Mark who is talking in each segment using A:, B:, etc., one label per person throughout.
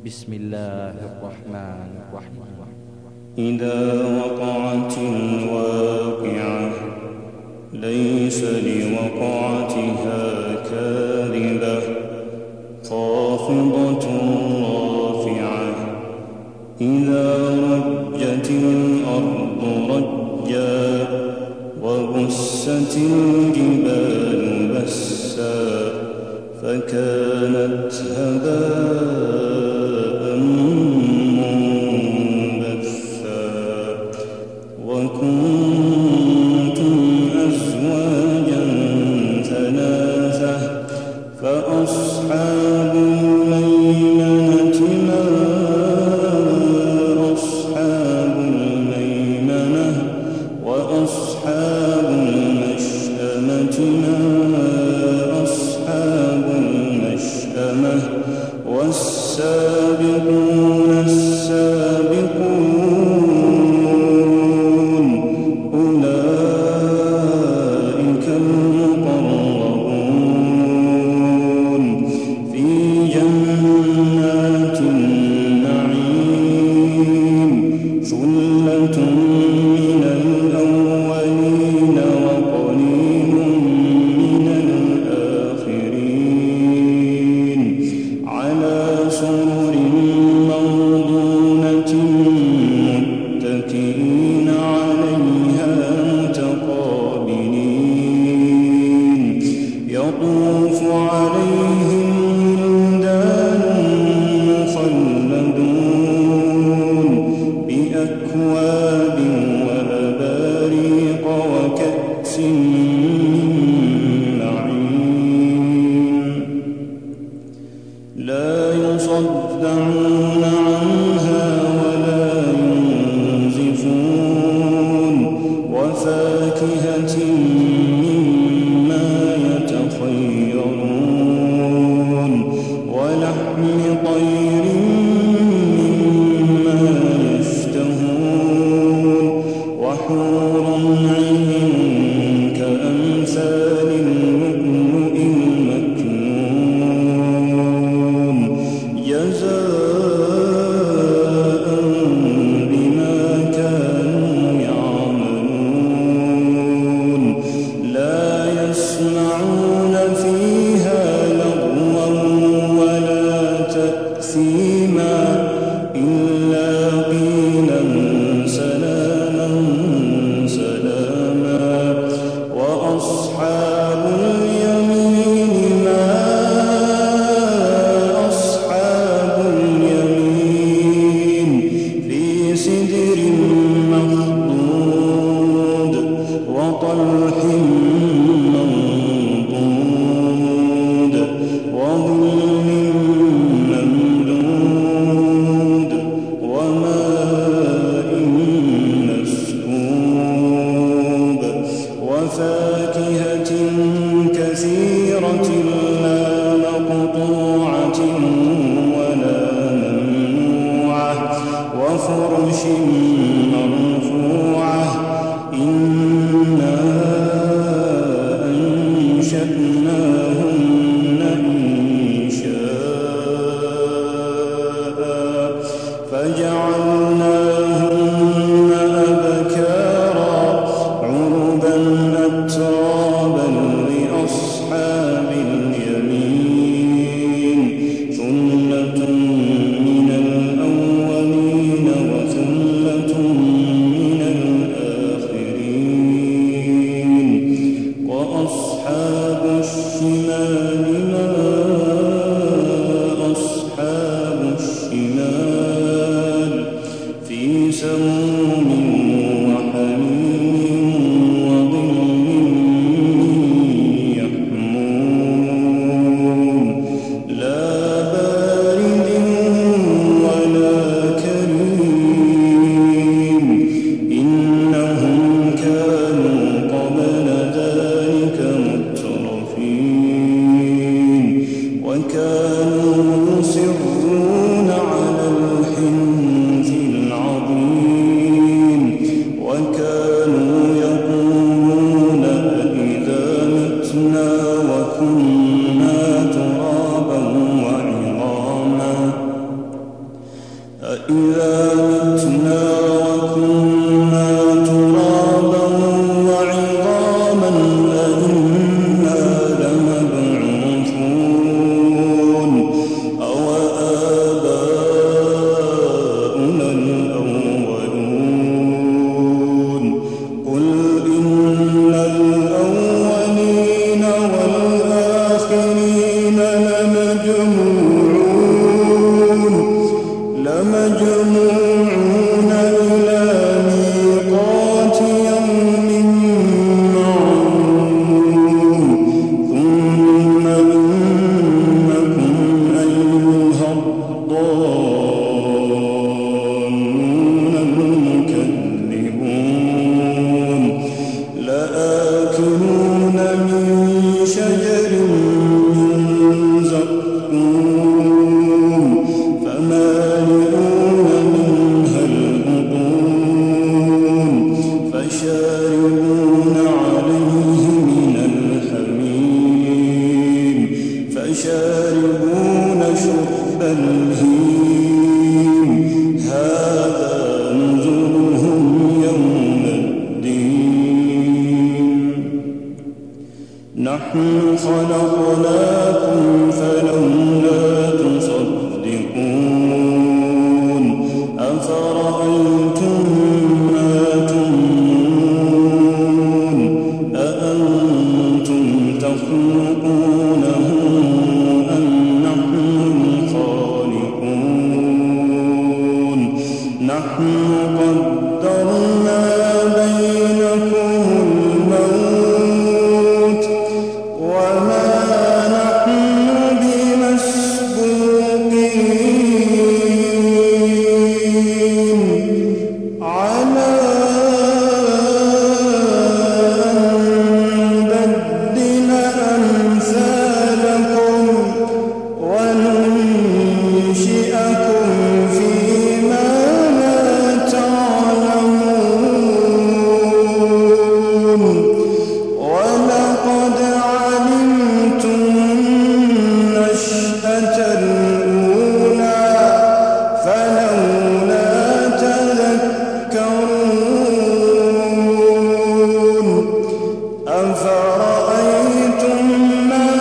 A: بسم الله الرحمن الرحيم.
B: إذا وقعت الواقعة ليس لوقعتها كاذبة خافضة رافعة إذا رجت الأرض رجا وبست الجبال بسا فكانت هباء منبثا وكنتم أزواجا ثلاثة فأصحاب الميمنة ما أصحاب الميمنة وأصحاب المشأمة ما أصحاب المشأمة والسابقون السابقون أولئك المقربون في جنات النعيم ثلة من الأولين وقليل من الآخرين على سرر موضونة متكئين عليها متقابلين يطوف عليهم ولدان مخلدون بأكواب وأباريق وكأس من معين لا يصدعون عنها ولا ينزفون وفاكهة مما يتخيرون ولحم طير مما يشتهون وحور عين كأمثال اللؤلؤ المكنون جزاء بما كانوا يعملون لا يسمعون فيها لغوا ولا تأثيما إلا قيلا سلاما سلاما وأصحاب اليمين ما أصحاب اليمين في سدر مخضود وطلح منضود وظل ممدود أإذا متنا وكنا ترابا وعظاما أإنا لمبعوثون أو آباؤنا الأولون قل إن الأولين والآخرين لمجموعون إلى ميقات يوم معلوم ثم إنكم أيها الضالون المكذبون لآكلون من شجر من زقوم فمالئون منها البطون فشاربون عليه من الحميم فشاربون شرب الهيم هذا نزلهم يوم الدين نحن خلقناكم فلولا تصدقون أفرأيتم ما تمنون أأنتم تخلقونه أم نحن الخالقون نحن قدرنا بينكم الموت وما نحن بمسبوقين على أن نبدل أمثالكم وننشئكم فيما لا تعلمون ولقد علمتم النشأة الأولى فلولا تذكرون أفرأيتم ما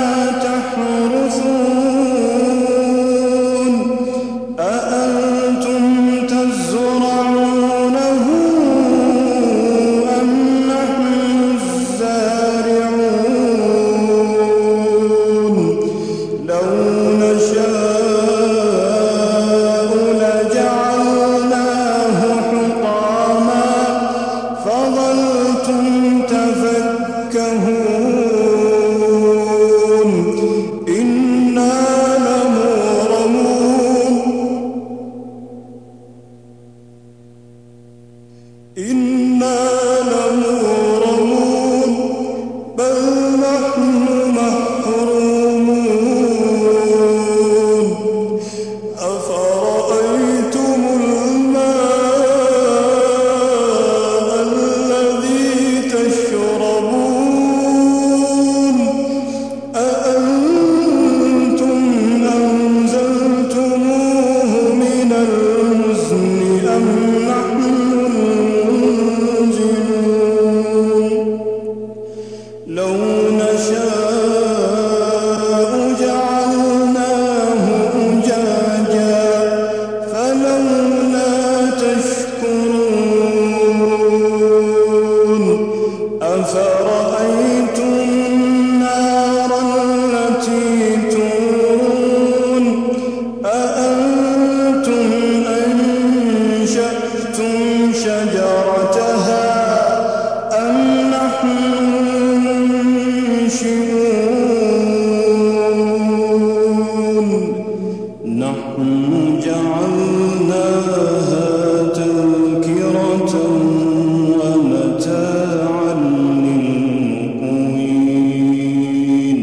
B: تحرثون أأنتم تزرعونه أم نحن الزارعون لو نشاء لجعلناه حطاما فظلتم تفكهون إنا لمغرمون بل نحن محرومون أفرأيتم الماء الذي تشربون أأنتم أنزلتموه من المزن أم نحن المنزلون لو نشاء جعلناه أجاجا فلولا تشكرون أفرأيتم النار التي تورون أأنتم أنشأتم شجرتها أم نحن المنشئون نحن جعلناها تذكرة ومتاعا للمقوين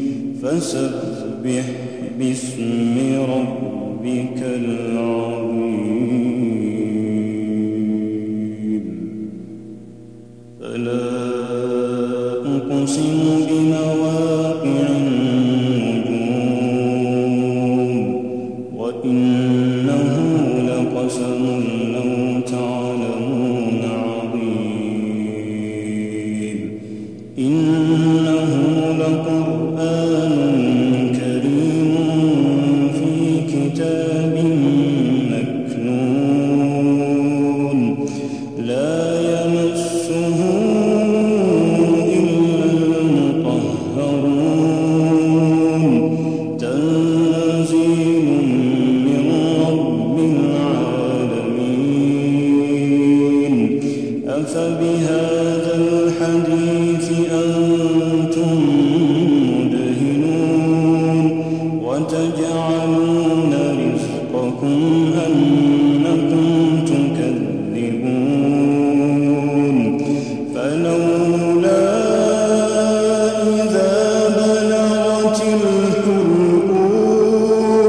B: فسبح باسم ربك العظيم فلا أقسم بمواقع النجوم وإنه لقسم مكنون لا يمسه إلا المطهرون تنزيل من رب العالمين أفبهذا الحديث أنتم مدهنون وتجعلون رزقكم أنكم تكذبون فلولا إذا بلغت الحلقوم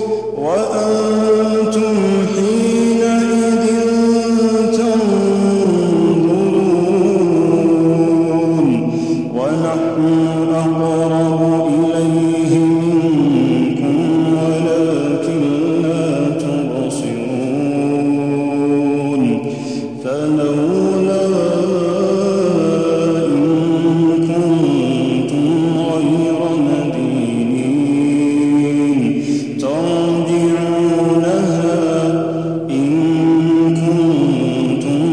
B: وأنتم حينئذ تنظرون ونحن أقرب إليه منكم ولكن لا تبصرون فلولا إن كنتم غير مدينين ترجعونها إن كنتم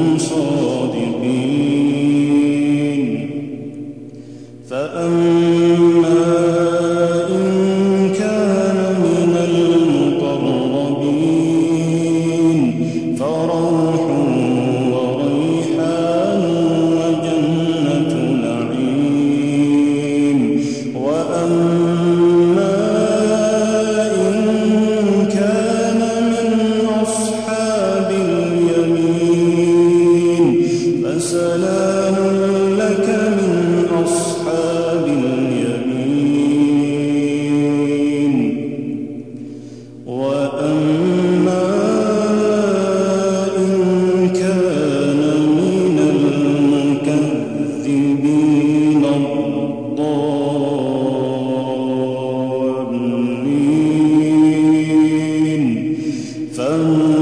B: صادقين فأما إن كان من المقربين فروح وريحان وجنة نعيم وأما إن كان من أصحاب اليمين فسلام لك من أصحاب اليمين وأما إن كان من المكذبين الضالين